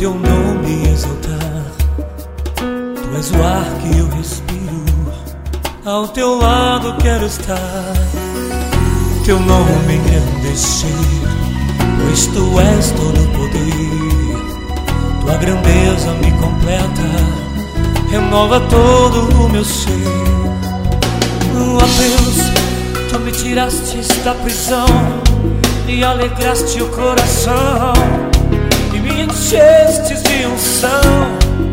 teu nome exaltar. Tu és o ar que eu respiro, ao teu lado quero estar. Teu nome engrandecer, pois tu és todo poder. Tua grandeza me completa, renova todo o meu ser. Ó Deus, tu me tiraste da prisão e alegraste o coração, e me enchestes de unção.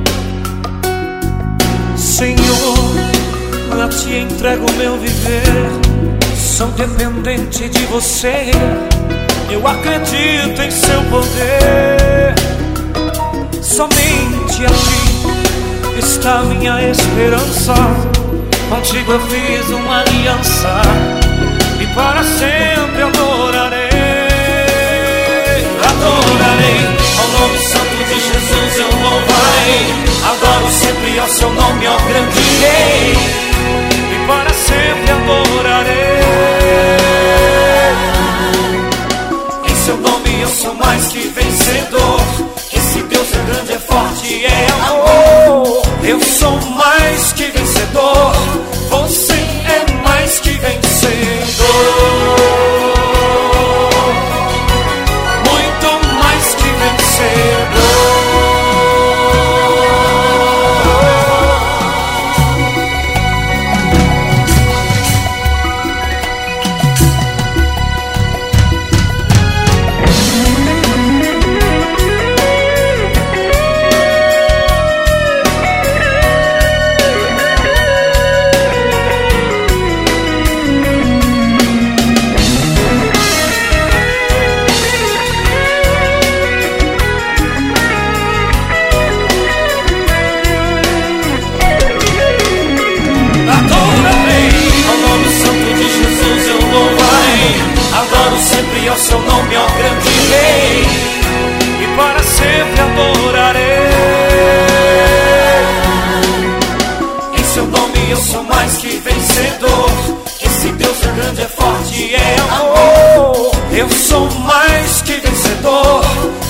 Senhor, a ti entrego o meu viver, sou dependente de você, eu acredito em seu poder. Somente a ti está minha esperança, contigo eu fiz uma aliança e para sempre adorarei. Adorarei ao nome santo de Jesus, eu louvarei. Adoro sempre ao seu nome, ó grande rei, e para sempre adorarei. Em seu nome eu sou mais que vencedor. Esse Deus é grande, é forte, é amor. Eu sou mais que vencedor. Você é mais que vencedor. Muito mais que vencedor. Adoro sempre ao seu nome, ó grande rei, e para sempre adorarei. Em seu nome eu sou mais que vencedor. Esse Deus é grande, é forte, é amor. Eu sou mais que vencedor.